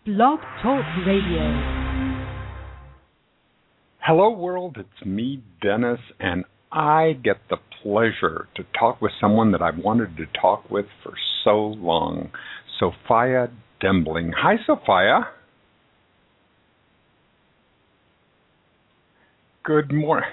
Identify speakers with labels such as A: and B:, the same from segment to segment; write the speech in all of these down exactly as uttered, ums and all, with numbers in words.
A: Blog Talk Radio.
B: Hello, world. It's me, Dennis, and I get the pleasure to talk with someone that I've wanted to talk with for so long, Sophia Dembling. Hi, Sophia. Good morning.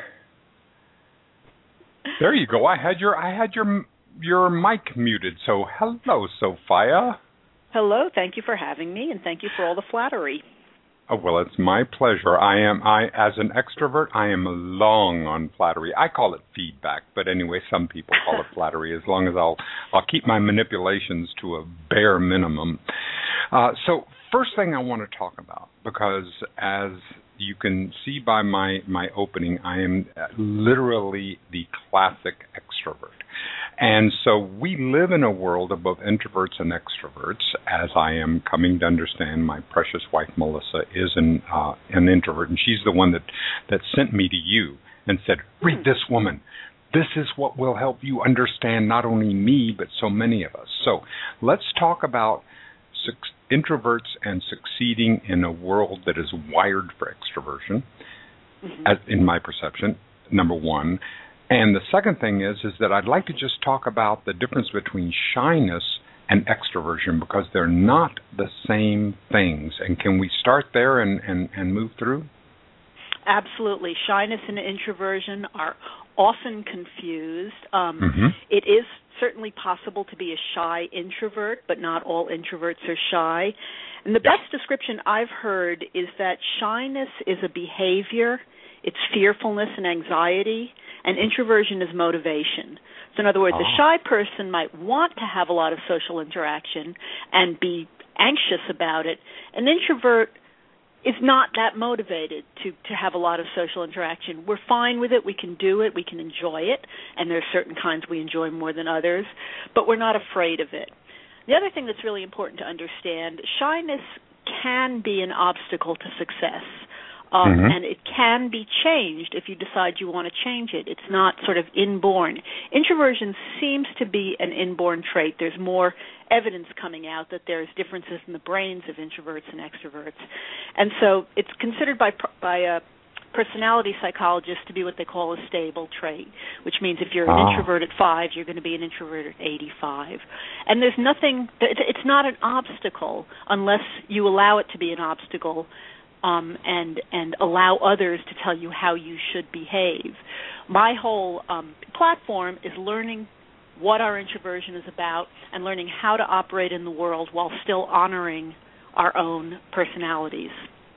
B: There you go. I had your I had your your mic muted. So hello, Sophia.
C: Hello. Thank you for having me, and thank you for all the flattery.
B: Oh, well, it's my pleasure. I am, I as an extrovert, I am long on flattery. I call it feedback, but anyway, some people call it flattery. As long as I'll, I'll keep my manipulations to a bare minimum. Uh, so, first thing I want to talk about, because as you can see by my my opening, I am literally the classic extrovert. And so we live in a world of both introverts and extroverts, as I am coming to understand. My precious wife, Melissa, is an uh, an introvert, and she's the one that, that sent me to you and said, read this woman. This is what will help you understand not only me, but so many of us. So let's talk about su- introverts and succeeding in a world that is wired for extroversion, mm-hmm. as, in my perception, number one. And the second thing is, is that I'd like to just talk about the difference between shyness and extroversion, because they're not the same things. And can we start there and, and, and move through?
C: Absolutely. Shyness and introversion are often confused. Um,
B: mm-hmm.
C: It is certainly possible to be a shy introvert, but not all introverts are shy. And the
B: yeah.
C: best description I've heard is that shyness is a behavior, it's fearfulness and anxiety, and introversion is motivation. So in other words,
B: oh.
C: a shy person might want to have a lot of social interaction and be anxious about it. An introvert is not that motivated to, to have a lot of social interaction. We're fine with it. We can do it. We can enjoy it. And there are certain kinds we enjoy more than others. But we're not afraid of it. The other thing that's really important to understand, shyness can be an obstacle to success. Um,
B: mm-hmm.
C: And it can be changed if you decide you want to change it. It's not sort of inborn. Introversion seems to be an inborn trait. There's more evidence coming out that there's differences in the brains of introverts and extroverts. And so it's considered by by a personality psychologists to be what they call a stable trait, which means if you're an
B: oh.
C: introvert at five, you're going to be an introvert at eighty-five. And there's nothing, it's not an obstacle unless you allow it to be an obstacle. Um, and and allow others to tell you how you should behave. My whole um, platform is learning what our introversion is about and learning how to operate in the world while still honoring our own personalities.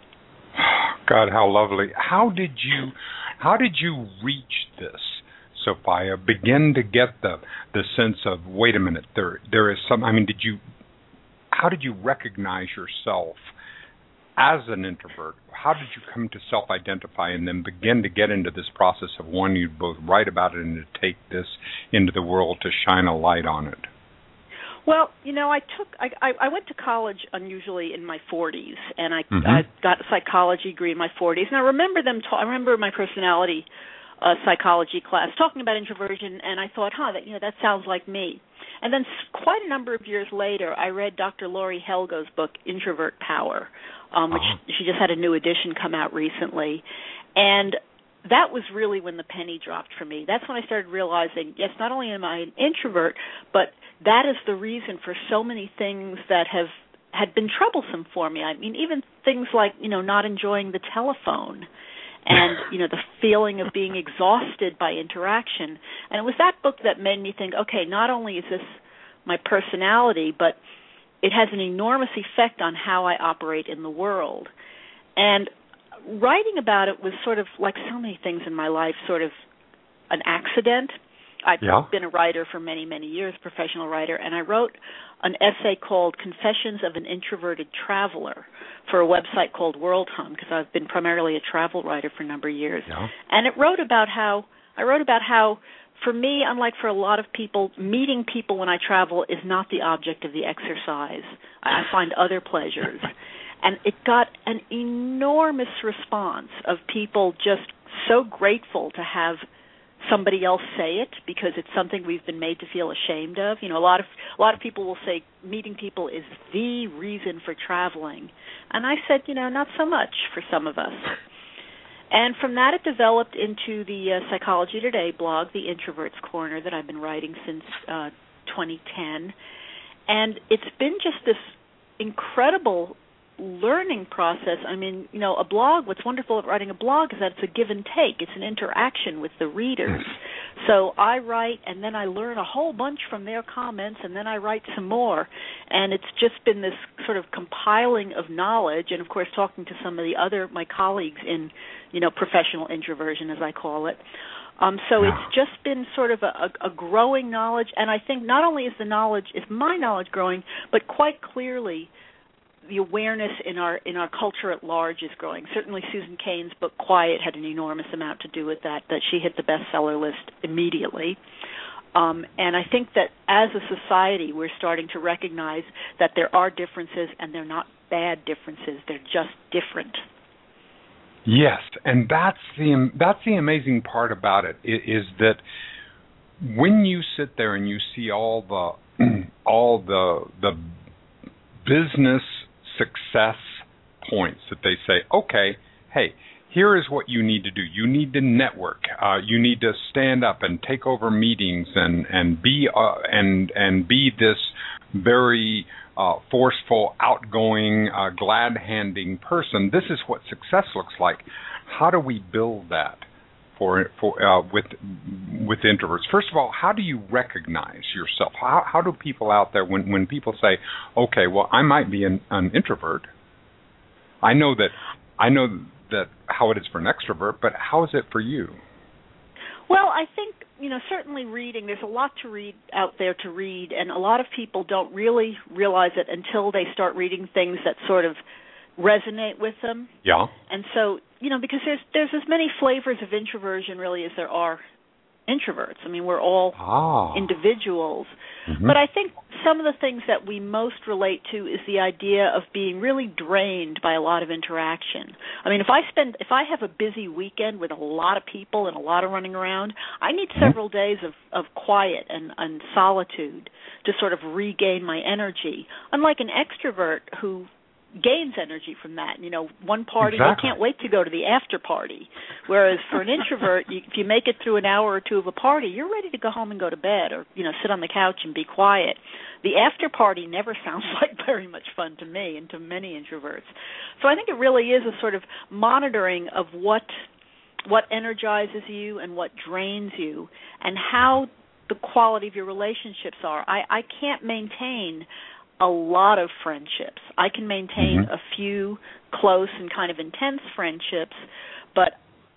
B: God, how lovely! How did you how did you reach this, Sophia? Begin to get the the sense of, wait a minute, there there is some. I mean, did you? How did you recognize yourself as an introvert? How did you come to self-identify and then begin to get into this process of wanting to both write about it and to take this into the world to shine a light on it?
C: Well, you know, I took I, I, I went to college unusually in my forties, and I,
B: mm-hmm.
C: I got a psychology degree in my forties. And I remember them. Ta- I remember my personality uh, psychology class talking about introversion, and I thought, huh, that you know, that sounds like me. And then quite a number of years later, I read Doctor Laurie Helgo's book, Introvert Power, um, which uh-huh. she just had a new edition come out recently. And that was really when the penny dropped for me. That's when I started realizing, yes, not only am I an introvert, but that is the reason for so many things that have had been troublesome for me. I mean, even things like, you know, not enjoying the telephone. And, you know, the feeling of being exhausted by interaction. And it was that book that made me think, okay, not only is this my personality, but it has an enormous effect on how I operate in the world. And writing about it was sort of, like so many things in my life, sort of an accident. I've
B: yeah.
C: been a writer for many, many years, professional writer, and I wrote an essay called Confessions of an Introverted Traveler for a website called World Hum, because I've been primarily a travel writer for a number of years.
B: Yeah.
C: And it wrote about how, I wrote about how, for me, unlike for a lot of people, meeting people when I travel is not the object of the exercise. I find other pleasures. And it got an enormous response of people just so grateful to have somebody else say it because it's something we've been made to feel ashamed of. You know, a lot of a lot of people will say meeting people is the reason for traveling. And I said, you know, not so much for some of us. And from that it developed into the uh, Psychology Today blog, The Introvert's Corner, that I've been writing since uh, twenty ten. And it's been just this incredible learning process. I mean, you know, a blog, what's wonderful about writing a blog is that it's a give and take. It's an interaction with the readers. So I write, and then I learn a whole bunch from their comments, and then I write some more. And it's just been this sort of compiling of knowledge, and, of course, talking to some of the other, my colleagues in, you know, professional introversion, as I call it. Um, so
B: yeah.
C: it's just been sort of a, a growing knowledge, and I think not only is the knowledge, is my knowledge growing, but quite clearly the awareness in our in our culture at large is growing. Certainly Susan Cain's book Quiet had an enormous amount to do with that, that she hit the bestseller list immediately. Um, and I think that as a society we're starting to recognize that there are differences, and they're not bad differences, they're just different.
B: Yes, and that's the that's the amazing part about it, is that when you sit there and you see all the all the the business success points that they say, okay, hey, here is what you need to do. You need to network. Uh, you need to stand up and take over meetings and and be uh, and and be this very uh, forceful, outgoing, uh, glad-handing person. This is what success looks like. How do we build that for for uh, with with introverts? First of all, how do you recognize yourself? How how do people out there, when when people say, okay, well, I might be an, an introvert. I know that I know that how it is for an extrovert, but how is it for you?
C: Well, I think, you know, certainly reading, there's a lot to read out there to read, and a lot of people don't really realize it until they start reading things that sort of resonate with them.
B: Yeah.
C: And so, you know, because there's there's as many flavors of introversion really as there are introverts. I mean, we're all
B: ah.
C: individuals.
B: Mm-hmm.
C: But I think some of the things that we most relate to is the idea of being really drained by a lot of interaction. I mean, if I spend, if I have a busy weekend with a lot of people and a lot of running around, I need
B: mm-hmm.
C: several days of, of quiet and, and solitude to sort of regain my energy. Unlike an extrovert who gains energy from that. You know, one party,
B: exactly.
C: they can't wait to go to the after party. Whereas for an introvert, you, if you make it through an hour or two of a party, you're ready to go home and go to bed, or, you know, sit on the couch and be quiet. The after party never sounds like very much fun to me and to many introverts. So I think it really is a sort of monitoring of what what energizes you and what drains you, and how the quality of your relationships are. I, I can't maintain a lot of friendships. I can maintain
B: mm-hmm.
C: a few close and kind of intense friendships, but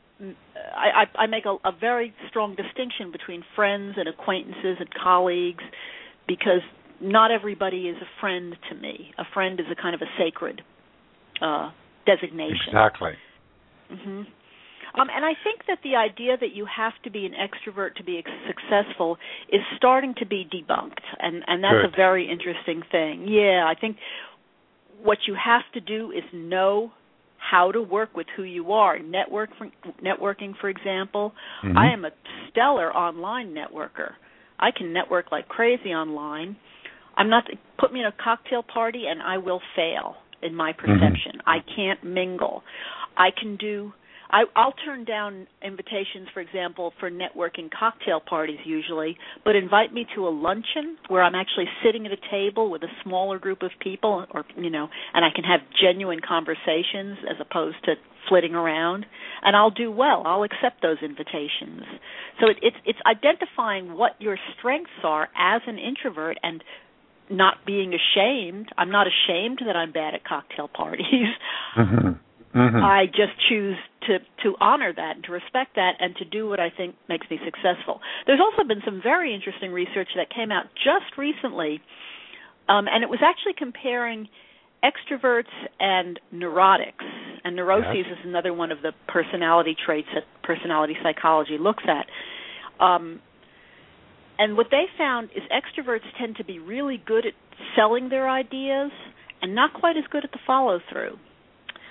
C: I, I, I make a, a very strong distinction between friends and acquaintances and colleagues, because not everybody is a friend to me. A friend is a kind of a sacred uh, designation.
B: Exactly.
C: Mm-hmm. Um, and I think that the idea that you have to be an extrovert to be ex- successful is starting to be debunked, and, and that's
B: Good.
C: a very interesting thing. Yeah, I think what you have to do is know how to work with who you are. Network, for, networking, for example,
B: mm-hmm.
C: I am a stellar online networker. I can network like crazy online. I'm not put me in a cocktail party and I will fail in my perception. Mm-hmm. I can't mingle. I can do. I, I'll turn down invitations, for example, for networking cocktail parties usually, but invite me to a luncheon where I'm actually sitting at a table with a smaller group of people, or, you know, and I can have genuine conversations as opposed to flitting around, and I'll do well. I'll accept those invitations. So it, it's it's identifying what your strengths are as an introvert and not being ashamed. I'm not ashamed that I'm bad at cocktail parties.
B: Mm-hmm. Mm-hmm.
C: I just choose to, to honor that and to respect that and to do what I think makes me successful. There's also been some very interesting research that came out just recently, um, and it was actually comparing extroverts and neurotics. And neuroses
B: yes.
C: is another one of the personality traits that personality psychology looks at. Um, and what they found is extroverts tend to be really good at selling their ideas and not quite as good at the follow-through.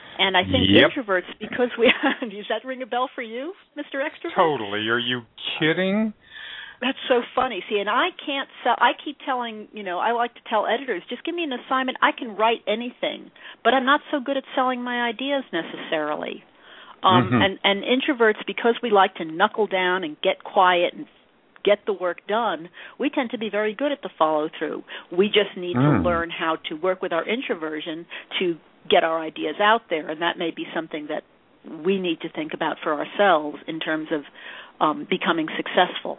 C: And I think
B: yep.
C: introverts, because we does that ring a bell for you, Mister Extrovert?
B: Totally. Are you kidding?
C: That's so funny. See, and I can't sell. I keep telling, you know, I like to tell editors, just give me an assignment. I can write anything, but I'm not so good at selling my ideas necessarily. Um,
B: mm-hmm.
C: and, and introverts, because we like to knuckle down and get quiet and get the work done, we tend to be very good at the follow-through. We just need mm. to learn how to work with our introversion to get our ideas out there, and that may be something that we need to think about for ourselves in terms of um, becoming successful.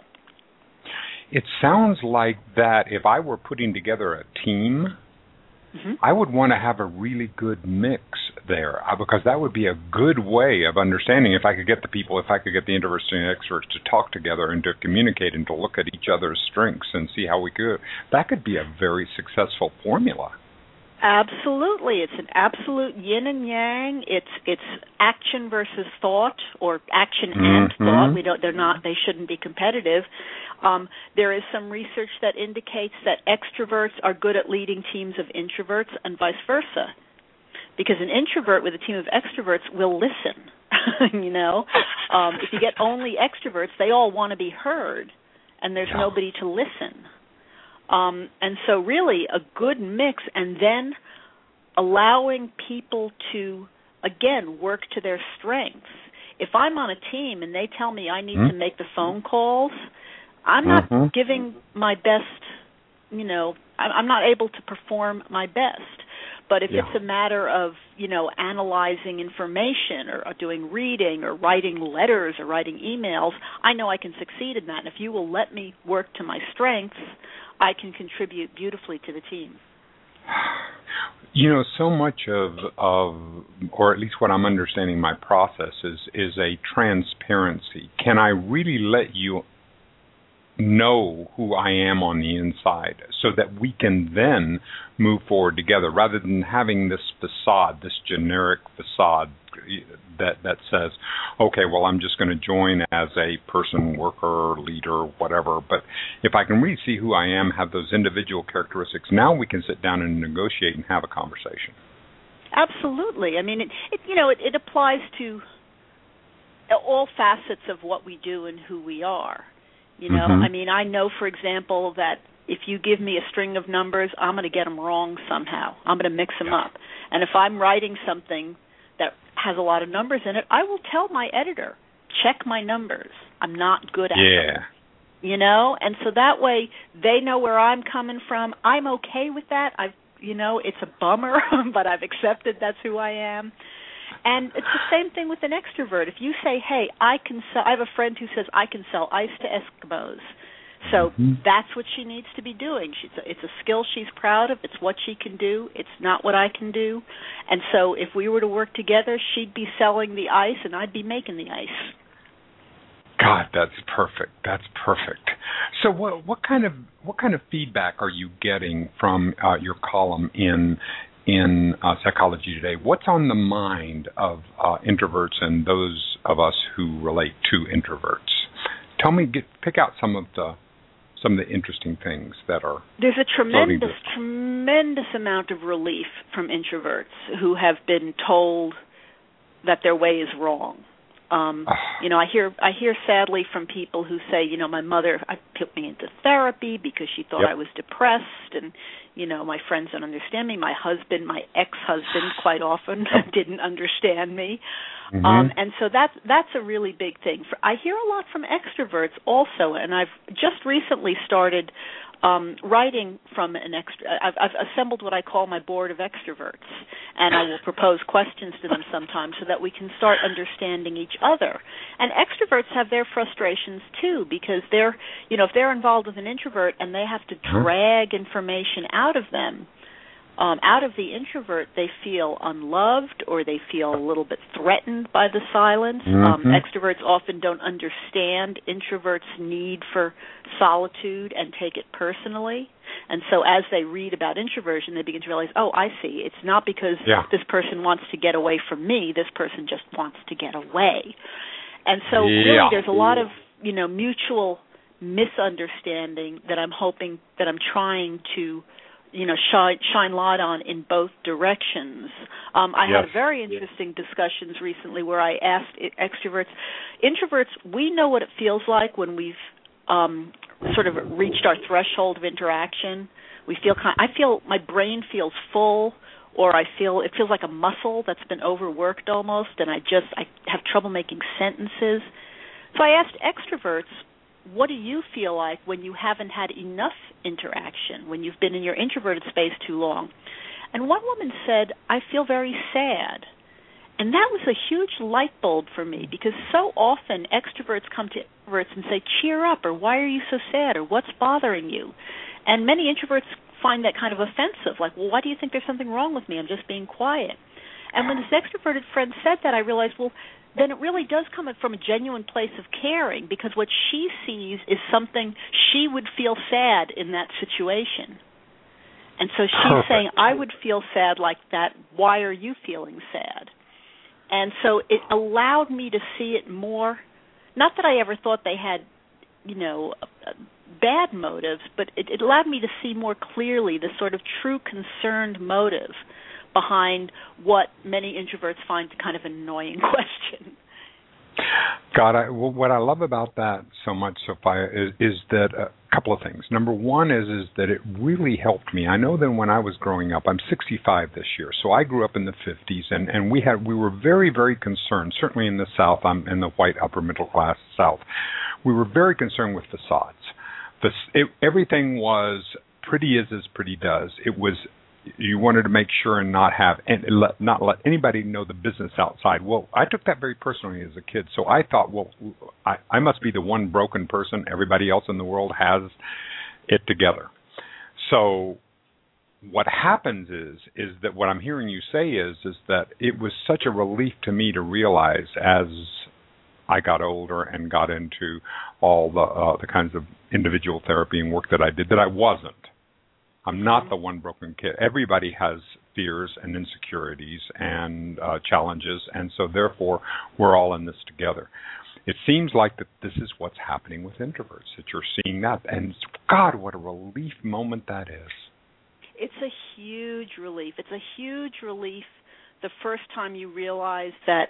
B: It sounds like that if I were putting together a team, mm-hmm. I would want to have a really good mix there, because that would be a good way of understanding if I could get the people, if I could get the introverts and the extroverts to talk together and to communicate and to look at each other's strengths and see how we could. That could be a very successful formula.
C: Absolutely. It's an absolute yin and yang. It's it's action versus thought, or action and mm-hmm. thought. We don't they're not they shouldn't be competitive. Um, there is some research that indicates that extroverts are good at leading teams of introverts and vice versa. Because an introvert with a team of extroverts will listen. you know, um, if you get only extroverts, they all want to be heard, and there's yeah. nobody to listen. Um, and so really a good mix, and then allowing people to, again, work to their strengths. If I'm on a team and they tell me I need mm-hmm. to make the phone calls, I'm not mm-hmm. giving my best, you know, I'm not able to perform my best. But if yeah. it's a matter of, you know, analyzing information or, or doing reading or writing letters or writing emails, I know I can succeed in that. And if you will let me work to my strengths, I can contribute beautifully to the team.
B: You know, so much of, of, or at least what I'm understanding my process is, is a transparency. Can I really let you know who I am on the inside so that we can then move forward together rather than having this facade, this generic facade that that says, okay, well, I'm just going to join as a person, worker, leader, whatever. But if I can really see who I am, have those individual characteristics, now we can sit down and negotiate and have a conversation.
C: Absolutely. I mean, it, it you know, it, it applies to all facets of what we do and who we are. You know, mm-hmm. I mean, I know, for example, that if you give me a string of numbers, I'm going to get them wrong somehow. I'm going to mix them up. And if I'm writing something that has a lot of numbers in it, I will tell my editor, check my numbers. I'm not good at
B: yeah.
C: them. You know, and so that way they know where I'm coming from. I'm okay with that. I've, you know, it's a bummer, but I've accepted that's who I am. And it's the same thing with an extrovert. If you say, hey, I can sell, I have a friend who says I can sell ice to Eskimos. So mm-hmm. that's what she needs to be doing. She's a, it's a skill she's proud of. It's what she can do. It's not what I can do. And so if we were to work together, she'd be selling the ice and I'd be making the ice.
B: God, that's perfect. That's perfect. So what what kind of what kind of feedback are you getting from uh, your column in in uh, Psychology Today? What's on the mind of uh, introverts and those of us who relate to introverts? Tell me, get, pick out some of the some of the interesting things that are.
C: There's a tremendous, tremendous amount of relief from introverts who have been told that their way is wrong. Um, you know, I hear I hear sadly from people who say, you know, my mother put me into therapy because she thought
B: yep.
C: I was depressed, and you know, my friends don't understand me. My husband, my ex-husband, quite often yep. didn't understand me, mm-hmm. um, and so that's that's a really big thing. For, I hear a lot from extroverts also, and I've just recently started um, writing from an extra. I've, I've assembled what I call my board of extroverts, and I will propose questions to them sometimes so that we can start understanding each other. And extroverts have their frustrations too, because they're, you know, if they're involved with an introvert and they have to drag information out of them, um, out of the introvert, they feel unloved or they feel a little bit threatened by the silence. Mm-hmm. Um, extroverts often don't understand introverts' need for solitude and take it personally. And so as they read about introversion, they begin to realize, oh, I see. It's not because yeah. this person wants to get away from me. This person just wants to get away. And so yeah. really there's a lot of, you know, mutual misunderstanding that I'm hoping, that I'm trying to you know, shine, shine light on in both directions. Um, I
B: yes.
C: had very interesting yes. discussions recently where I asked extroverts, introverts, we know what it feels like when we've um, sort of reached our threshold of interaction. We feel kind I feel my brain feels full, or I feel it feels like a muscle that's been overworked almost, and I just I have trouble making sentences. So I asked extroverts, what do you feel like when you haven't had enough interaction, when you've been in your introverted space too long? And one woman said, I feel very sad. And that was a huge light bulb for me, because so often extroverts come to introverts and say, cheer up, or why are you so sad, or what's bothering you? And many introverts find that kind of offensive, like, well, why do you think there's something wrong with me? I'm just being quiet. And when this extroverted friend said that, I realized, well, then it really does come from a genuine place of caring, because what she sees is something she would feel sad in that situation. And so she's Perfect. saying, I would feel sad like that. Why are you feeling sad? And so it allowed me to see it more, not that I ever thought they had, you know, bad motives, but it, it allowed me to see more clearly the sort of true concerned motive behind what many introverts find kind of an annoying question.
B: God, I, well, what I love about that so much, Sophia, is, is that a couple of things. Number one is is that it really helped me. I know that when I was growing up, I'm sixty-five this year, so I grew up in the fifties, and, and we had we were very, very concerned, certainly in the South, I'm in the white upper middle class South, we were very concerned with facades. The, it, everything was pretty as as pretty does. It was You wanted to make sure and not have and let, not let anybody know the business outside. Well, I took that very personally as a kid, so I thought, well, I, I must be the one broken person. Everybody else in the world has it together. So what happens is is that what I'm hearing you say is is that it was such a relief to me to realize as I got older and got into all the uh, the kinds of individual therapy and work that I did that I wasn't. I'm not the one broken kid. Everybody has fears and insecurities and uh, challenges, and so therefore we're all in this together. It seems like that this is what's happening with introverts, that you're seeing that, and God, what a relief moment that is.
C: It's a huge relief. It's a huge relief the first time you realize that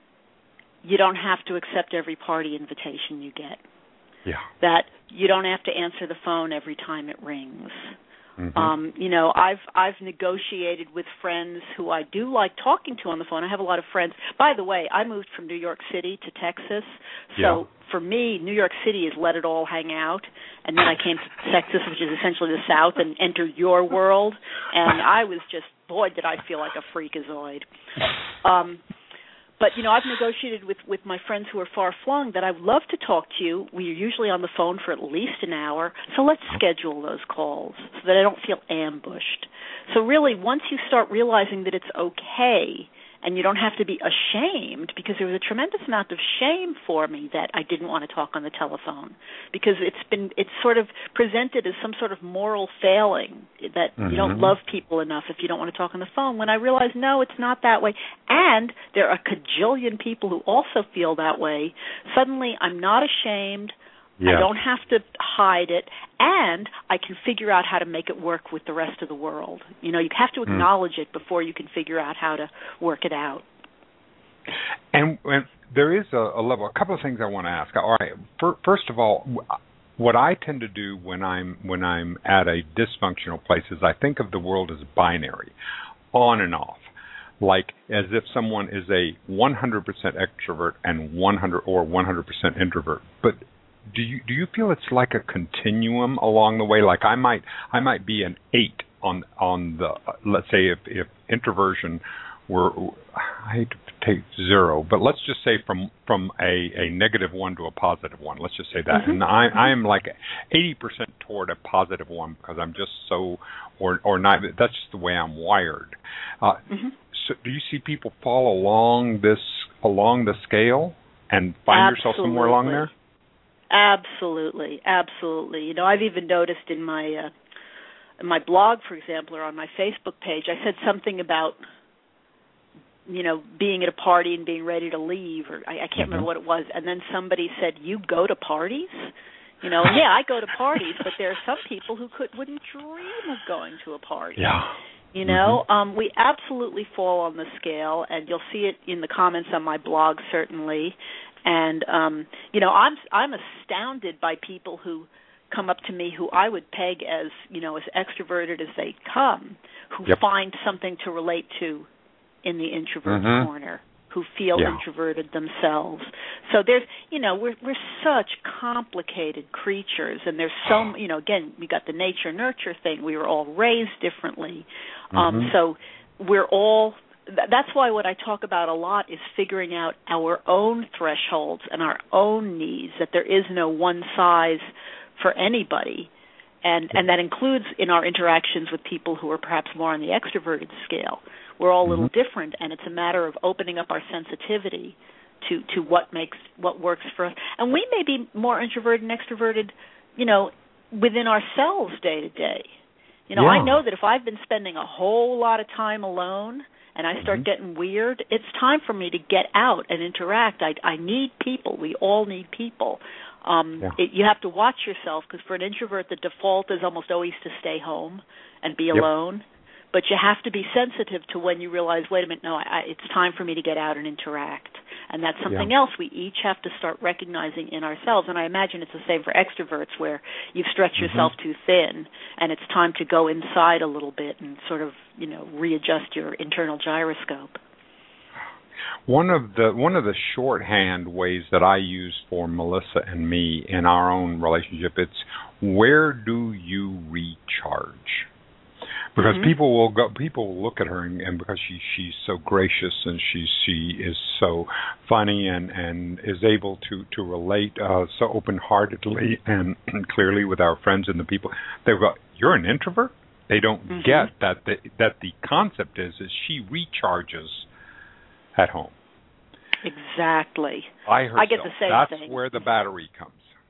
C: you don't have to accept every party invitation you get.
B: Yeah.
C: That you don't have to answer the phone every time it rings.
B: Mm-hmm.
C: Um, you know, I've I've negotiated with friends who I do like talking to on the phone. I have a lot of friends. By the way, I moved from New York City to Texas, so
B: yeah.
C: for me, New York City is let it all hang out. And then I came to Texas, which is essentially the South, and entered your world. And I was just, boy, did I feel like a freakazoid. Um, But, you know, I've negotiated with, with my friends who are far-flung that I would love to talk to you. We are usually on the phone for at least an hour, so let's schedule those calls so that I don't feel ambushed. So really, once you start realizing that it's okay and you don't have to be ashamed, because there was a tremendous amount of shame for me that I didn't want to talk on the telephone, because it's been it's sort of presented as some sort of moral failing that mm-hmm. you don't love people enough if you don't want to talk on the phone, when I realized, no, it's not that way. And there are a cajillion people who also feel that way. Suddenly, I'm not ashamed. Yes. I don't have to hide it, and I can figure out how to make it work with the rest of the world. You know, you have to acknowledge mm. it before you can figure out how to work it out.
B: And, and there is a, a level, a couple of things I want to ask. All right, for, first of all, what I tend to do when I'm when I'm at a dysfunctional place is I think of the world as binary, on and off. Like as if someone is a one hundred percent extrovert and one hundred or one hundred percent introvert. But do you do you feel it's like a continuum along the way? Like I might I might be an eight on on the uh, let's say if if introversion were, I hate to take zero, but let's just say from from a, a negative one to a positive one. Let's just say that, mm-hmm. and I I am like eighty percent toward a positive one because I'm just so or or not. That's just the way I'm wired. Uh, mm-hmm. So do you see people fall along this along the scale and find
C: Absolutely.
B: yourself somewhere along there?
C: Absolutely, absolutely. You know, I've even noticed in my uh, in my blog, for example, or on my Facebook page, I said something about, you know, being at a party and being ready to leave, or I, I can't mm-hmm. remember what it was, and then somebody said, "You go to parties?" You know, yeah, I go to parties, but there are some people who could wouldn't dream of going to a party.
B: Yeah.
C: You know,
B: mm-hmm.
C: um, we absolutely fall on the scale, and you'll see it in the comments on my blog, certainly. And um, you know, I'm I'm astounded by people who come up to me who I would peg as, you know, as extroverted as they come, who
B: yep.
C: find something to relate to in the introvert
B: mm-hmm.
C: corner, who feel
B: yeah.
C: introverted themselves. So there's, you know, we're we're such complicated creatures, and there's so, you know, again, we got the nature nurture thing. We were all raised differently,
B: mm-hmm.
C: um, so we're all. That's why what I talk about a lot is figuring out our own thresholds and our own needs. That there is no one size for anybody, and and that includes in our interactions with people who are perhaps more on the extroverted scale. We're all a little
B: mm-hmm.
C: different, and it's a matter of opening up our sensitivity to, to what makes what works for us. And we may be more introverted and extroverted, you know, within ourselves day to day. You know,
B: yeah.
C: I know that if I've been spending a whole lot of time alone and I start mm-hmm. getting weird, it's time for me to get out and interact. I I need people. We all need people. Um,
B: yeah.
C: it, you have to watch yourself, because for an introvert, the default is almost always to stay home and be
B: yep.
C: alone. But you have to be sensitive to when you realize, wait a minute, no, I, it's time for me to get out and interact. And that's something
B: yeah.
C: else we each have to start recognizing in ourselves. And I imagine it's the same for extroverts, where you've stretched
B: mm-hmm.
C: yourself too thin, and it's time to go inside a little bit and sort of, you know, readjust your internal gyroscope.
B: One of the one of the shorthand ways that I use for Melissa and me in our own relationship, it's where do you recharge? Because mm-hmm. people will go, people will look at her, and, and because she she's so gracious and she she is so funny and, and is able to to relate uh, so open heartedly and clearly with our friends and the people, they go, "You're an introvert?" They don't mm-hmm. get that the that the concept is is she recharges at home.
C: Exactly.
B: By herself.
C: I get the same
B: That's
C: thing.
B: That's where the battery comes.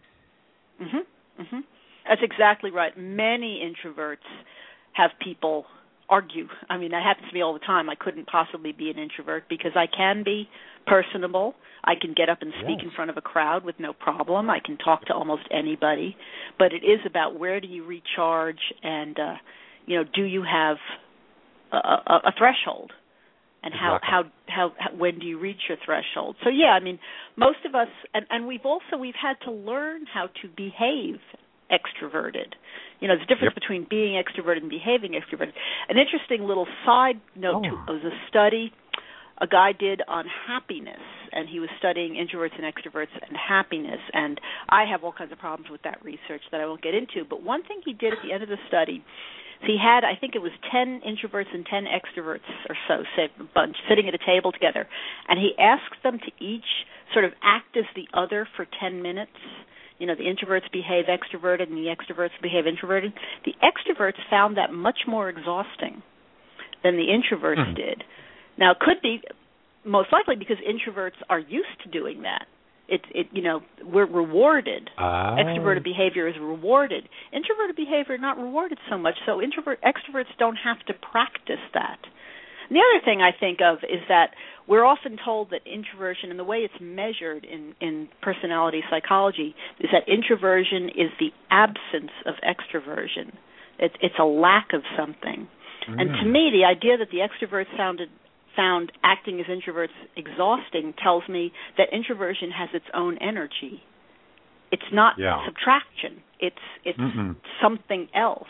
C: Mhm. Mhm. That's exactly right. Many introverts have people argue. I mean, that happens to me all the time. I couldn't possibly be an introvert because I can be personable. I can get up and speak
B: yes.
C: in front of a crowd with no problem. I can talk to almost anybody. But it is about where do you recharge, and uh, you know, do you have a, a, a threshold? And how,
B: exactly.
C: how how how when do you reach your threshold? So yeah, I mean, most of us, and, and we've also we've had to learn how to behave extroverted. You know, there's a difference
B: yep.
C: between being extroverted and behaving extroverted. An interesting little side note
B: oh.
C: to, was a study a guy did on happiness, and he was studying introverts and extroverts and happiness. And I have all kinds of problems with that research that I won't get into. But one thing he did at the end of the study, so he had, I think it was ten introverts and ten extroverts or so, say a bunch, sitting at a table together, and he asked them to each sort of act as the other for ten minutes. You know, the introverts behave extroverted and the extroverts behave introverted. The extroverts found that much more exhausting than the introverts mm-hmm. did. Now, it could be most likely because introverts are used to doing that. It, it, you know, we're rewarded.
B: Oh.
C: Extroverted behavior is rewarded. Introverted behavior not rewarded so much. So introvert extroverts don't have to practice that. And the other thing I think of is that we're often told that introversion, and the way it's measured in, in personality psychology, is that introversion is the absence of extroversion. It, it's a lack of something. Mm. And to me, the idea that the extroverts sounded found acting as introverts exhausting tells me that introversion has its own energy. It's not
B: yeah.
C: subtraction. It's it's
B: Mm-mm.
C: something else.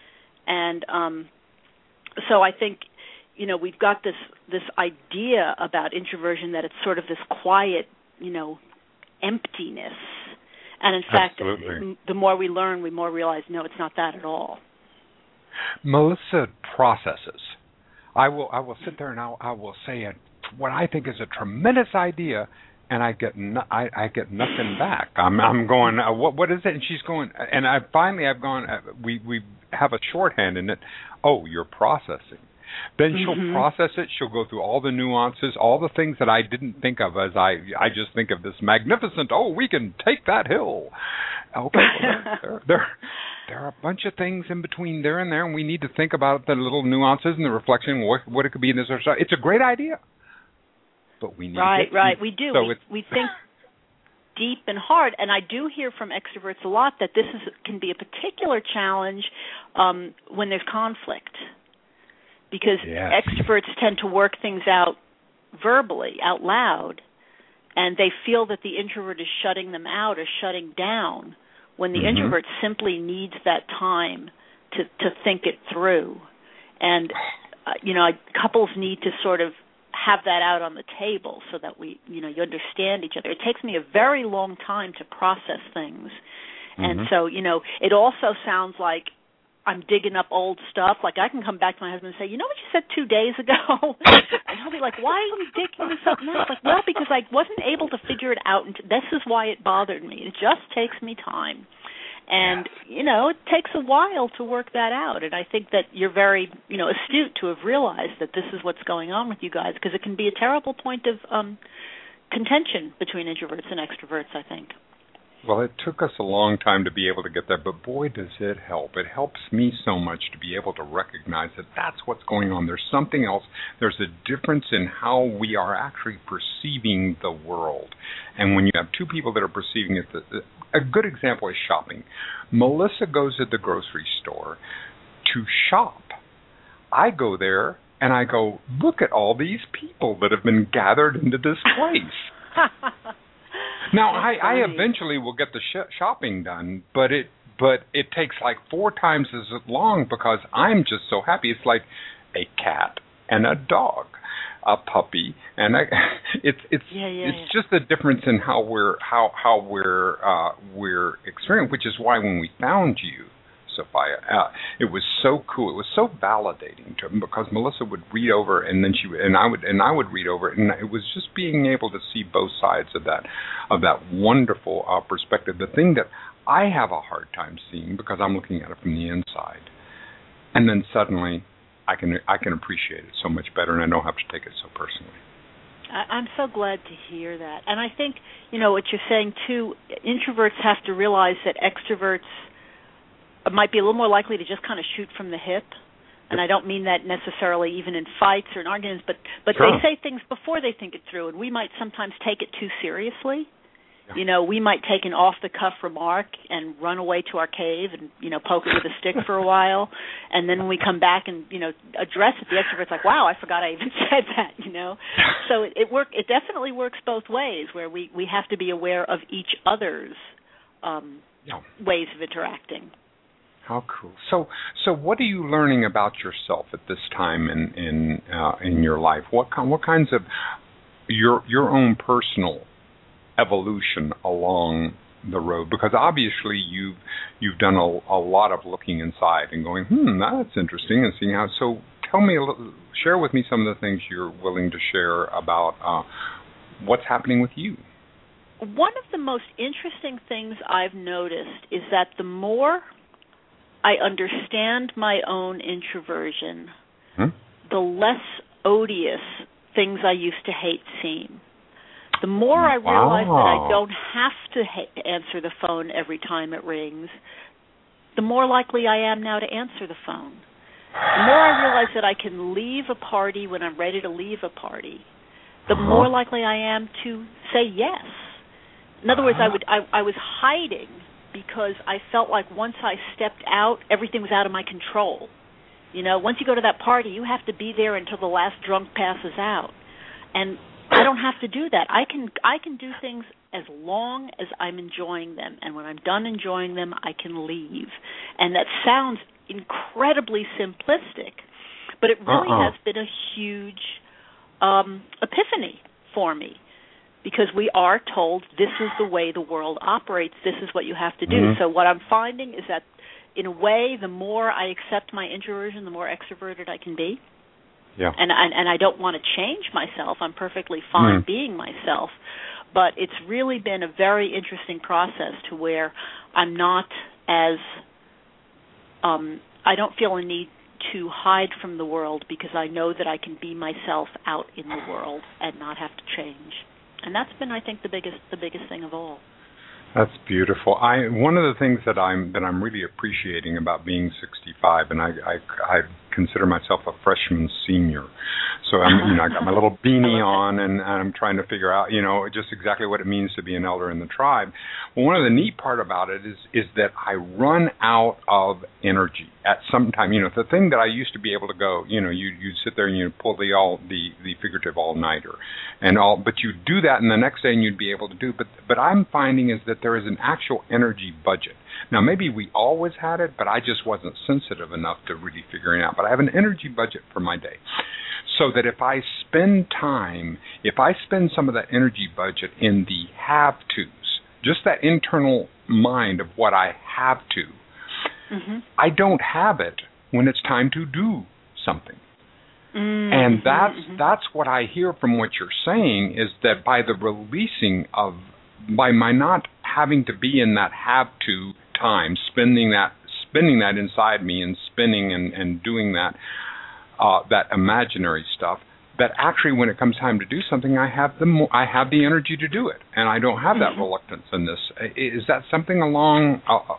C: And um, so I think, you know, we've got this this idea about introversion that it's sort of this quiet, you know, emptiness. And in fact,
B: Absolutely.
C: the more we learn, we more realize, no, it's not that at all.
B: Melissa processes. I will I will sit there and I'll, I will say a, what I think is a tremendous idea, and I get no, I, I get nothing back. I'm I'm going uh, what what is it? And she's going, and I finally I've gone. Uh, we we have a shorthand in it. Oh, you're processing. Then she'll mm-hmm. process it. She'll go through all the nuances, all the things that I didn't think of as I I just think of this magnificent. Oh, we can take that hill. Okay, well, there, there there are a bunch of things in between there and there, and we need to think about the little nuances and the reflection, what what it could be in this or so. It's a great idea, but we need
C: right,
B: to get
C: right.
B: to,
C: We do.
B: So
C: we,
B: it's,
C: we think deep and hard. And I do hear from extroverts a lot that this is can be a particular challenge um, when there's conflict, because
B: yes.
C: extroverts tend to work things out verbally, out loud, and they feel that the introvert is shutting them out or shutting down when the mm-hmm. introvert simply needs that time to, to think it through. And, uh, you know, couples need to sort of have that out on the table so that we, you know, you understand each other. It takes me a very long time to process things. Mm-hmm. And so, you know, it also sounds like I'm digging up old stuff. Like I can come back to my husband and say, you know what you said two days ago? And he'll be like, why are you digging this up now? It's like, well, because I wasn't able to figure it out. And this is why it bothered me. It just takes me time. And, you know, it takes a while to work that out. And I think that you're very, you know, astute to have realized that this is what's going on with you guys, because it can be a terrible point of um, contention between introverts and extroverts, I think.
B: Well, it took us a long time to be able to get there, but boy, does it help. It helps me so much to be able to recognize that that's what's going on. There's something else. There's a difference in how we are actually perceiving the world. And when you have two people that are perceiving it, the, a good example is shopping. Melissa goes to the grocery store to shop. I go there and I go, look at all these people that have been gathered into this place. Now, I, I eventually will get the sh- shopping done, but it but it takes like four times as long because I'm just so happy. It's like a cat and a dog, a puppy, and a, it's it's
C: yeah, yeah,
B: it's
C: yeah.
B: just the difference in how we're how how we're uh, we're experiencing, which is why when we found you, Sophia, uh, it was so cool. It was so validating to him because Melissa would read over, and then she would, and I would, and I would read over it, and it was just being able to see both sides of that, of that wonderful uh, perspective. The thing that I have a hard time seeing because I'm looking at it from the inside, and then suddenly I can I can appreciate it so much better, and I don't have to take it so personally.
C: I'm so glad to hear that, and I think you know what you're saying too. Introverts have to realize that extroverts might be a little more likely to just kind of shoot from the hip. And I don't mean that necessarily even in fights or in arguments, but, but sure. They say things before they think it through, and we might sometimes take it too seriously. Yeah. You know, we might take an off-the-cuff remark and run away to our cave and, you know, poke it with a stick for a while, and then when we come back and, you know, address it, the extrovert's like, wow, I forgot I even said that, you know. So it, it, work, it definitely works both ways, where we, we have to be aware of each other's um, yeah. ways of interacting.
B: How cool! So, so what are you learning about yourself at this time in in uh, in your life? What what kinds of your your own personal evolution along the road? Because obviously you've you've done a, a lot of looking inside and going, hmm, that's interesting, and seeing how. So, tell me a little, share with me some of the things you're willing to share about uh, what's happening with you.
C: One of the most interesting things I've noticed is that the more I understand my own introversion, hmm? the less odious things I used to hate seem. The more I realize wow. that I don't have to ha- answer the phone every time it rings, the more likely I am now to answer the phone. The more I realize that I can leave a party when I'm ready to leave a party, the uh-huh. more likely I am to say yes. In other words, I would I, I was hiding because I felt like once I stepped out, everything was out of my control. You know, once you go to that party, you have to be there until the last drunk passes out. And I don't have to do that. I can I can do things as long as I'm enjoying them. And when I'm done enjoying them, I can leave. And that sounds incredibly simplistic, but it really uh-uh. has been a huge um, epiphany for me. Because we are told this is the way the world operates, this is what you have to do. Mm-hmm. So what I'm finding is that, in a way, the more I accept my introversion, the more extroverted I can be.
B: Yeah.
C: And, and, and I don't want to change myself. I'm perfectly fine mm-hmm. being myself. But it's really been a very interesting process to where I'm not as, um, I don't feel a need to hide from the world because I know that I can be myself out in the world and not have to change. And that's been, I think, the biggest the biggest thing of all.
B: That's beautiful. I one of the things that I'm that I'm really appreciating about being sixty-five, and I I, I consider myself a freshman senior. So I'm, you know, I got my little beanie on, and, and I'm trying to figure out, you know, just exactly what it means to be an elder in the tribe. Well, one of the neat part about it is is that I run out of energy at some time. You know, the thing that I used to be able to go, you know, you you sit there and you pull the all the the figurative all nighter, and all, but you do that, and the next day and you'd be able to do. But but I'm finding is that there is an actual energy budget. Now, maybe we always had it, but I just wasn't sensitive enough to really figuring it out. But I have an energy budget for my day. So that if I spend time, if I spend some of that energy budget in the have-tos, just that internal mind of what I have to, mm-hmm. I don't have it when it's time to do something. Mm-hmm. And that's mm-hmm. that's what I hear from what you're saying, is that by the releasing of, by my not having to be in that have-to time, spending that spending that inside me and spinning and, and doing that, Uh, that imaginary stuff, that actually when it comes time to do something, I have the mo- I have the energy to do it, and I don't have that mm-hmm. reluctance in this. Is that something along uh,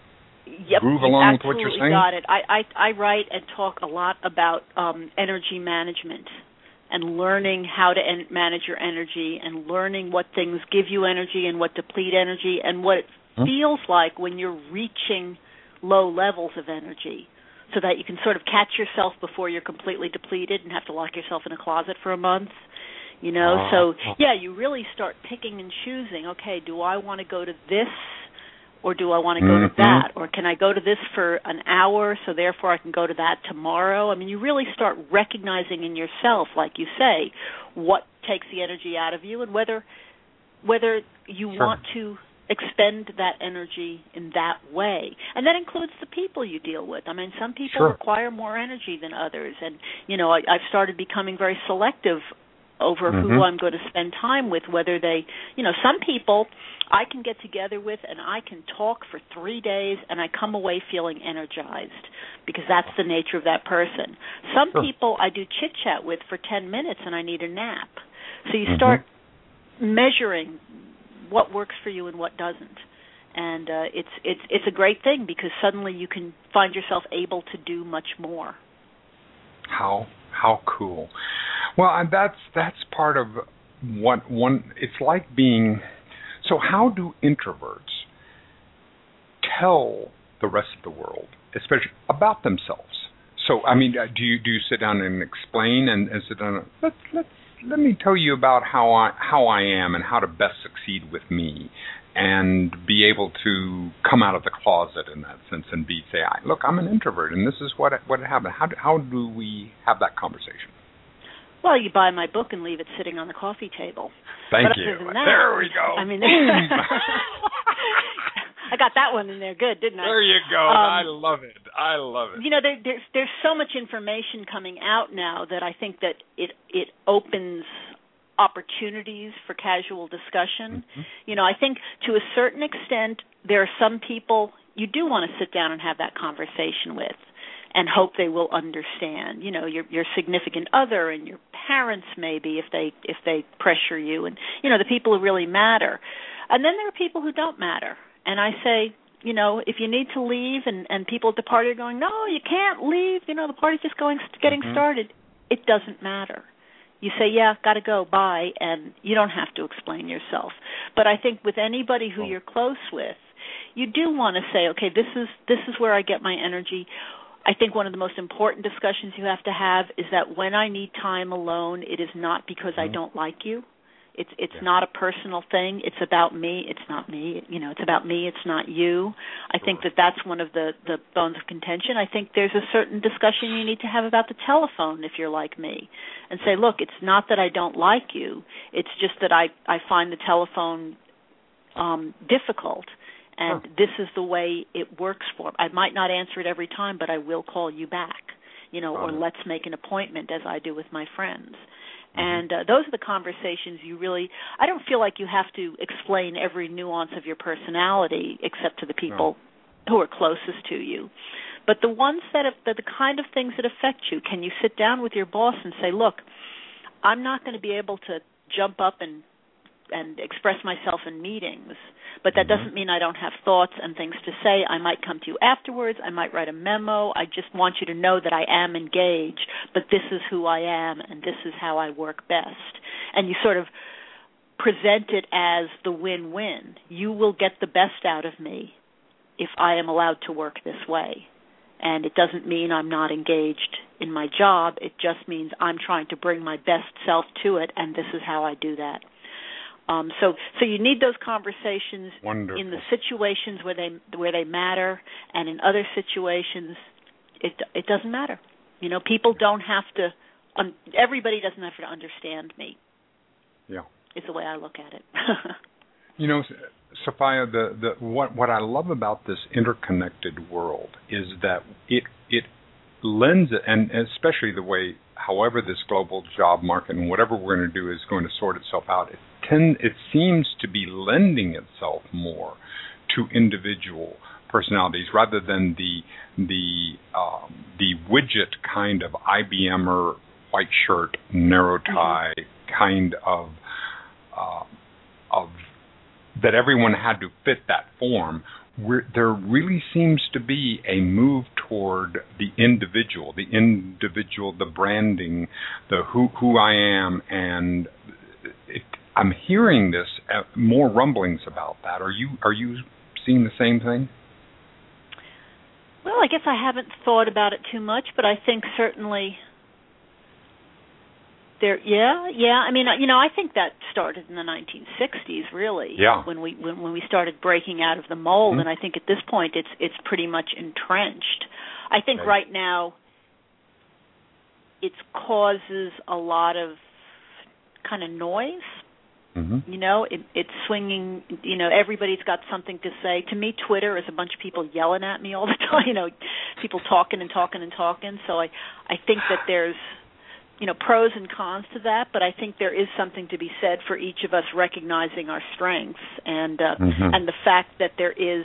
C: yep,
B: groove along with what you're saying?
C: Got it. I, I, I write and talk a lot about um, energy management and learning how to en- manage your energy, and learning what things give you energy and what deplete energy, and what it hmm? feels like when you're reaching low levels of energy, so that you can sort of catch yourself before you're completely depleted and have to lock yourself in a closet for a month, you know. Uh, so, yeah, you really start picking and choosing, okay, do I want to go to this, or do I want to go mm-hmm. to that? Or can I go to this for an hour, so therefore I can go to that tomorrow? I mean, you really start recognizing in yourself, like you say, what takes the energy out of you, and whether whether you sure. want to expend that energy in that way. And that includes the people you deal with. I mean, some people
B: sure.
C: require more energy than others. And, you know, I, I've started becoming very selective over mm-hmm. who I'm going to spend time with, whether they, you know, some people I can get together with and I can talk for three days and I come away feeling energized, because that's the nature of that person. Some sure. people I do chit-chat with for ten minutes and I need a nap. So you start mm-hmm. measuring what works for you and what doesn't, and uh, it's it's it's a great thing, because suddenly you can find yourself able to do much more.
B: How how cool! Well, and that's that's part of what one. It's like being. So, how do introverts tell the rest of the world, especially about themselves? So, I mean, do you do you sit down and explain and, and sit down? And, let's let's. Let me tell you about how I how I am and how to best succeed with me, and be able to come out of the closet in that sense and be say, look, I'm an introvert, and this is what what happened. How do, how do we have that conversation?
C: Well, you buy my book and leave it sitting on the coffee table.
B: Thank
C: but
B: you.
C: That,
B: there we go.
C: I mean, I got that one in there good, didn't I?
B: There you go. Um, I love it. I love it.
C: You know, there, there's there's so much information coming out now that I think that it it opens opportunities for casual discussion. Mm-hmm. You know, I think to a certain extent there are some people you do want to sit down and have that conversation with, and hope they will understand. You know, your your significant other and your parents, maybe, if they if they pressure you, and you know, the people who really matter. And then there are people who don't matter. And I say, you know, if you need to leave, and, and people at the party are going, no, you can't leave, you know, the party's just going getting mm-hmm. started, it doesn't matter. You say, yeah, got to go, bye, and you don't have to explain yourself. But I think with anybody who oh. you're close with, you do want to say, okay, this is this is where I get my energy. I think one of the most important discussions you have to have is that when I need time alone, it is not because mm-hmm. I don't like you. It's it's yeah. not a personal thing. It's about me. It's not me. You know, it's about me. It's not you. I sure. think that that's one of the, the bones of contention. I think there's a certain discussion you need to have about the telephone if you're like me, and say, look, it's not that I don't like you. It's just that I, I find the telephone um, difficult, and sure. this is the way it works for me. I might not answer it every time, but I will call you back, you know, or let's make an appointment, as I do with my friends. And uh, those are the conversations you really, I don't feel like you have to explain every nuance of your personality except to the people no. who are closest to you. But the ones that have, the, the kind of things that affect you, can you sit down with your boss and say, look, I'm not going to be able to jump up and and express myself in meetings. But that mm-hmm. doesn't mean I don't have thoughts and things to say. I might come to you afterwards. I might write a memo. I just want you to know that I am engaged, but this is who I am, and this is how I work best. And you sort of present it as the win-win. You will get the best out of me if I am allowed to work this way. And it doesn't mean I'm not engaged in my job. It just means I'm trying to bring my best self to it, and this is how I do that. Um, so, so you need those conversations
B: Wonderful.
C: In the situations where they where they matter, and in other situations, it it doesn't matter. You know, people don't have to. Um, everybody doesn't have to understand me.
B: Yeah,
C: is the way I look at it.
B: You know, Sophia, the, the what what I love about this interconnected world is that it it lends it, and especially the way, however, this global job market and whatever we're going to do is going to sort itself out. It tend it seems to be lending itself more to individual personalities rather than the the um, the widget kind of I B M-er, white shirt, narrow tie mm-hmm. kind of uh, of that everyone had to fit that form. Where there really seems to be a move toward the individual, the individual, the branding, the who who I am, and it, I'm hearing this uh, more rumblings about that. Are you are you seeing the same thing?
C: Well, I guess I haven't thought about it too much, but I think certainly there. Yeah, yeah. I mean, you know, I think that started in the nineteen sixties, really.
B: Yeah.
C: When we when, when we started breaking out of the mold, mm-hmm. and I think at this point it's it's pretty much entrenched. I think right, right now it causes a lot of kind of noise. Mm-hmm. You know, it, it's swinging. You know, everybody's got something to say. To me, Twitter is a bunch of people yelling at me all the time. You know, people talking and talking and talking. So I, I think that there's, you know, pros and cons to that. But I think there is something to be said for each of us recognizing our strengths and uh, mm-hmm. and the fact that there is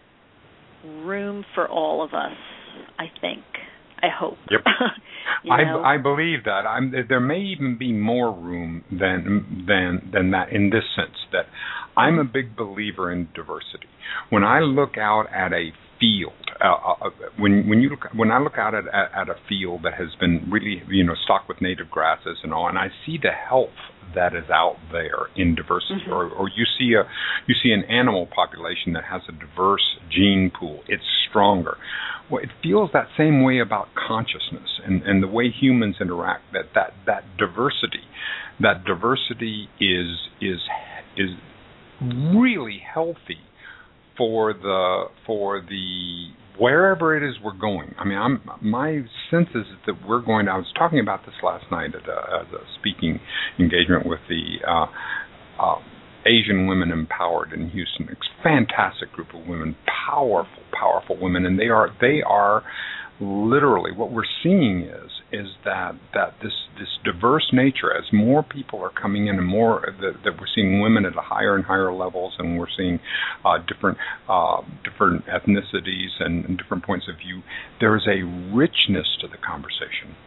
C: room for all of us. I think. I hope.
B: Yep.
C: you
B: know? I, I believe that. I'm, there may even be more room than than than that in this sense that I'm a big believer in diversity. When I look out at a field, uh, uh, when when you look, when I look out at, at at a field that has been really you know stocked with native grasses and all, and I see the health that is out there in diversity, mm-hmm. or, or you see a you see an animal population that has a diverse gene pool, it's stronger. Well, it feels that same way about consciousness and, and the way humans interact. That, that that diversity, that diversity is is is really healthy for the for the wherever it is we're going. I mean, I'm, my sense is that we're going to. I was talking about this last night at a, at a speaking engagement with the uh, uh, Asian Women Empowered in Houston. It's a fantastic group of women, powerful, powerful women, and they are they are literally what we're seeing is is that that this this diverse nature, as more people are coming in and more that, that we're seeing women at higher and higher levels, and we're seeing uh, different uh, different ethnicities and, and different points of view. There is a richness to the conversation.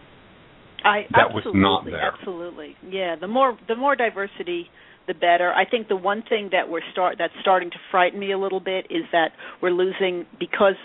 C: I
B: that
C: absolutely,
B: was not there.
C: Absolutely, yeah. The more the more diversity, the better. I think the one thing that we're start that's starting to frighten me a little bit is that we're losing, because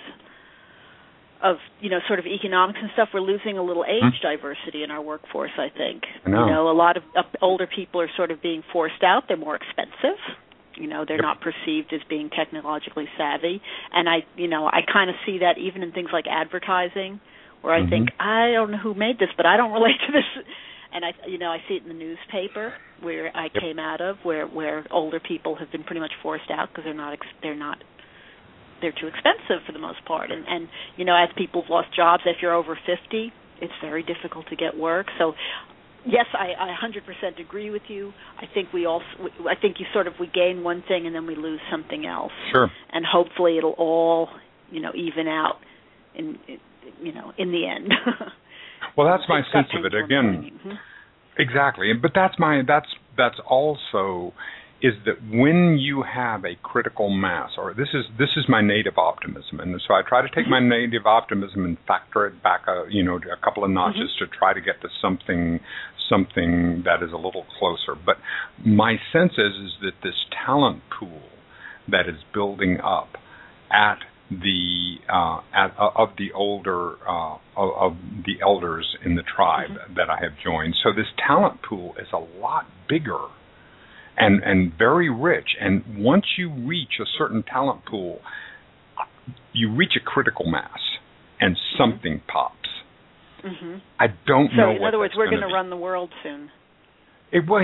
C: of, you know, sort of economics and stuff, we're losing a little age hmm. diversity in our workforce, I think.
B: I know.
C: You know, a lot of uh, older people are sort of being forced out. They're more expensive. You know, they're yep. not perceived as being technologically savvy. And I, you know, I kind of see that even in things like advertising, where I mm-hmm. think, I don't know who made this, but I don't relate to this. And I, you know, I see it in the newspaper where I yep. came out of, where, where older people have been pretty much forced out because they're not, they're not, they're too expensive for the most part. And, and you know, as people have lost jobs, if you're over fifty, it's very difficult to get work. So, yes, I, I one hundred percent agree with you. I think we also, I think you sort of, we gain one thing and then we lose something else.
B: Sure.
C: And hopefully it'll all, you know, even out in, you know, in the end.
B: Well, that's my sense of it. Again, mm-hmm. exactly. But that's my that's that's also is that when you have a critical mass, or this is this is my native optimism, and so I try to take my native optimism and factor it back, a, you know, a couple of notches mm-hmm. to try to get to something something that is a little closer. But my sense is is that this talent pool that is building up at the uh, at, uh, of the older uh, of, of the elders in the tribe mm-hmm. that I have joined. So this talent pool is a lot bigger and and very rich. And once you reach a certain talent pool, you reach a critical mass, and something mm-hmm. pops. Mm-hmm. I don't
C: so
B: know.
C: So in
B: what
C: other words, we're
B: going
C: to run the world soon.
B: It, well,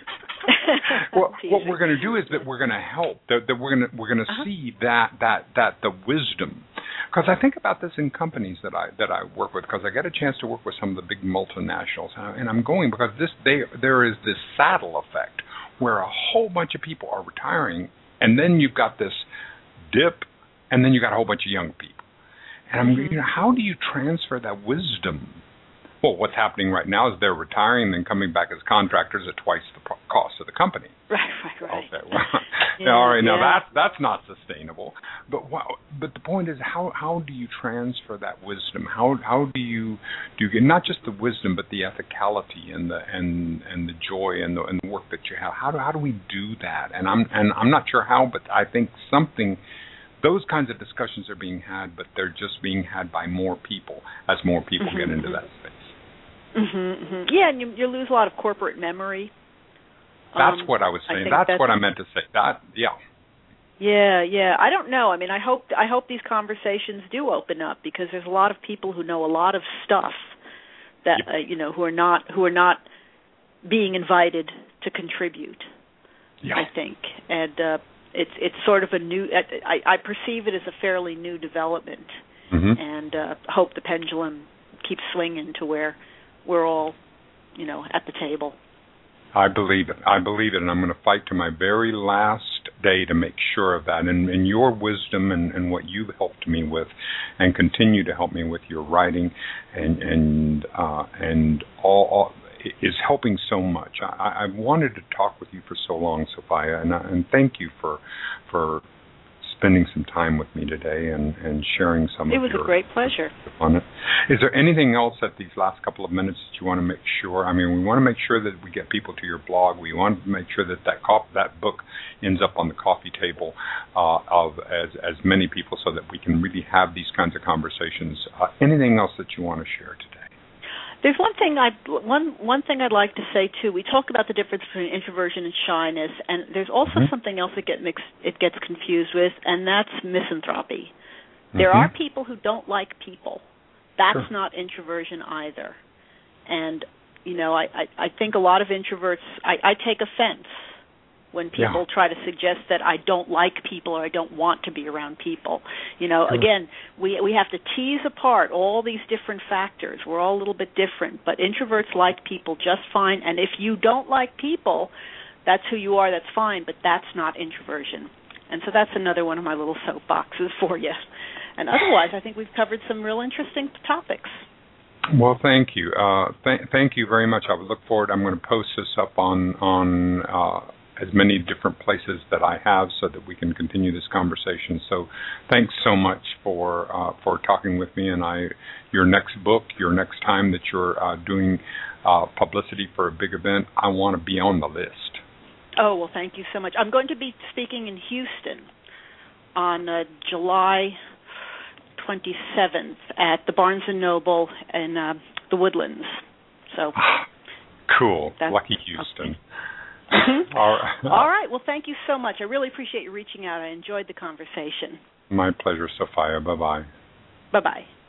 B: well what we're going to do is that we're going to help. That, that we're going to we're going to uh-huh. see that that that the wisdom. Because I think about this in companies that I that I work with. Because I get a chance to work with some of the big multinationals, and I'm going because this they there is this saddle effect where a whole bunch of people are retiring, and then you've got this dip, and then you've got a whole bunch of young people. And I'm, mm-hmm. you know, how do you transfer that wisdom? Well, what's happening right now is they're retiring and then coming back as contractors at twice the pro- cost of the company.
C: Right, right, right.
B: Okay, well,
C: yeah,
B: all right,
C: yeah.
B: now that's that's not sustainable. But wow, but the point is, how how do you transfer that wisdom? How how do you do you get not just the wisdom, but the ethicality and the and and the joy and the, and the work that you have? How do how do we do that? And I'm and I'm not sure how, but I think something. Those kinds of discussions are being had, but they're just being had by more people as more people mm-hmm, get into
C: mm-hmm.
B: that space.
C: Mm-hmm, mm-hmm. Yeah, and you, you lose a lot of corporate memory.
B: That's
C: um,
B: what I was saying.
C: I
B: that's,
C: that's
B: what I meant to say. That, yeah.
C: Yeah, yeah. I don't know. I mean, I hope I hope these conversations do open up because there's a lot of people who know a lot of stuff that yep. uh, you know who are not who are not being invited to contribute.
B: Yeah.
C: I think, and uh, it's it's sort of a new. I, I perceive it as a fairly new development, mm-hmm. and uh, hope the pendulum keeps swinging to where we're all, you know, at the table.
B: I believe it. I believe it, and I'm going to fight to my very last day to make sure of that. And, and your wisdom and, and what you've helped me with, and continue to help me with your writing, and and uh, and all, all is helping so much. I, I wanted to talk with you for so long, Sophia, and, and thank you for for spending some time with me today and, and sharing some
C: it
B: of your...
C: It was a great pleasure.
B: On it. Is there anything else at these last couple of minutes that you want to make sure? I mean, we want to make sure that we get people to your blog. We want to make sure that that, co- that book ends up on the coffee table uh, of as, as many people so that we can really have these kinds of conversations. Uh, anything else that you want to share today?
C: There's one thing I one one thing I'd like to say too. We talk about the difference between introversion and shyness, and there's also mm-hmm. something else that get mixed. It gets confused with, and that's misanthropy. Mm-hmm. There are people who don't like people. That's sure. not introversion either. And you know, I, I, I think a lot of introverts. I, I take offense when people yeah. try to suggest that I don't like people or I don't want to be around people. You know, sure. again, we we have to tease apart all these different factors. We're all a little bit different, but introverts like people just fine. And if you don't like people, that's who you are, that's fine, but that's not introversion. And so that's another one of my little soapboxes for you. And otherwise, I think we've covered some real interesting topics.
B: Well, thank you. Uh, th- thank you very much. I would look forward. I'm going to post this up on on uh, as many different places that I have so that we can continue this conversation. So thanks so much for uh, for talking with me. And I, your next book, your next time that you're uh, doing uh, publicity for a big event, I want to be on the list.
C: Oh, well, thank you so much. I'm going to be speaking in Houston on uh, July twenty-seventh at the Barnes and Noble in uh, the Woodlands. So
B: cool. Lucky Houston.
C: Okay. Mm-hmm. All right. All right. Well, thank you so much. I really appreciate you reaching out. I enjoyed the conversation.
B: My pleasure, Sophia. Bye-bye.
C: Bye-bye.